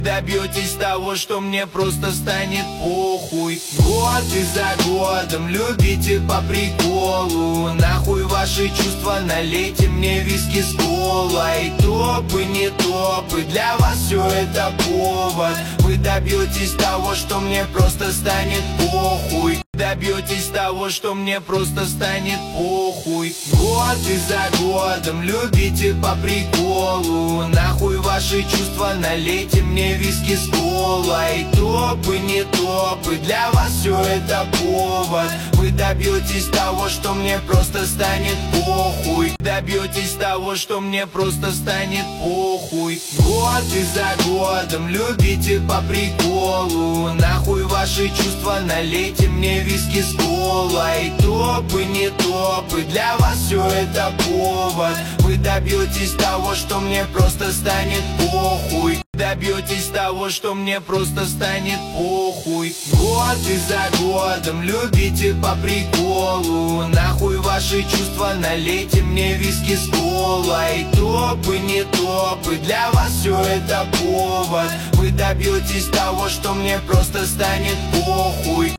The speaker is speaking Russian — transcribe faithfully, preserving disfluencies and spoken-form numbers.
Добьетесь того, что мне просто станет похуй. Год и за годом любите по приколу. Нахуй ваши чувства, налейте мне виски с колой. Топы, не топы, для вас все это повод. Вы добьетесь того, что мне просто станет похуй. Добьетесь того, что мне просто станет похуй. Год и за годом любите по приколу. Нахуй ваши чувства, налейте мне виски с колой. Топы, не топы, для вас все это повод. Вы добьетесь того, что мне просто станет похуй. Добьетесь того, что мне просто станет похуй. Год и за годом любите по приколу. Нахуй ваши чувства, налейте мне виски с колой. Топы, не топы, для вас все это повод. Вы добьетесь того, что мне просто станет похуй. Добьетесь того, что мне просто станет похуй. Год и за годом любите по приколу. Нахуй ваши чувства, налейте мне виски с колой. Топы, не топы, для вас все это повод. Вы добьетесь того, что мне просто станет похуй.